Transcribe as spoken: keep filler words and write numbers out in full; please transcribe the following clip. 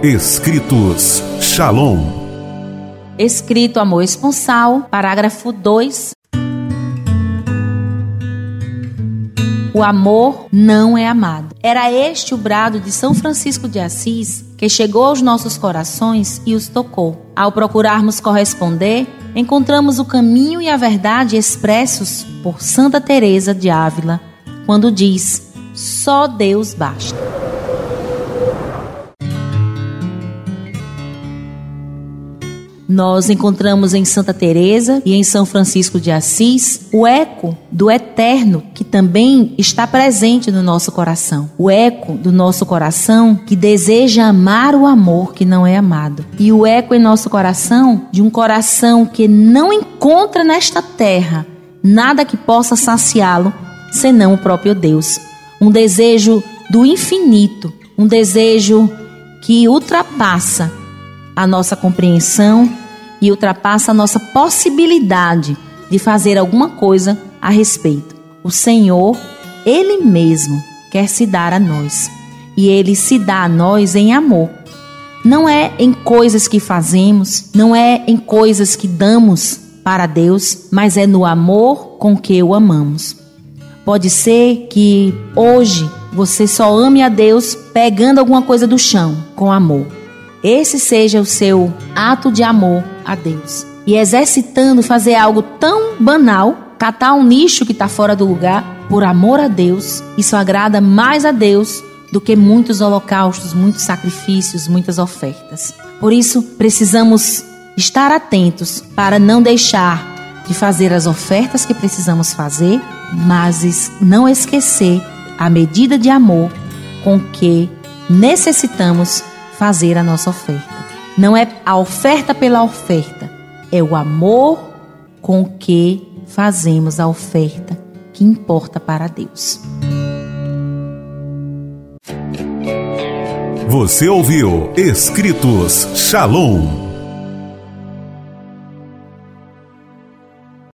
Escritos Shalom. Escrito Amor Esponsal, parágrafo dois. O amor não é amado. Era este o brado de São Francisco de Assis que chegou aos nossos corações e os tocou. Ao procurarmos corresponder, encontramos o caminho e a verdade expressos por Santa Teresa de Ávila, quando diz: só Deus basta. Nós encontramos em Santa Teresa e em São Francisco de Assis o eco do eterno que também está presente no nosso coração. O eco do nosso coração que deseja amar o amor que não é amado. E o eco em nosso coração de um coração que não encontra nesta terra nada que possa saciá-lo senão o próprio Deus. Um desejo do infinito, um desejo que ultrapassa a nossa compreensão e ultrapassa a nossa possibilidade de fazer alguma coisa a respeito. O Senhor, Ele mesmo, quer se dar a nós. E Ele se dá a nós em amor. Não é em coisas que fazemos, não é em coisas que damos para Deus, mas é no amor com que o amamos. Pode ser que hoje você só ame a Deus pegando alguma coisa do chão com amor. Esse seja o seu ato de amor a Deus. E exercitando fazer algo tão banal, catar um lixo que está fora do lugar, por amor a Deus, isso agrada mais a Deus do que muitos holocaustos, muitos sacrifícios, muitas ofertas. Por isso, precisamos estar atentos para não deixar de fazer as ofertas que precisamos fazer, mas não esquecer a medida de amor com que necessitamos fazer a nossa oferta. Não é a oferta pela oferta, é o amor com que fazemos a oferta que importa para Deus. Você ouviu Escritos Shalom.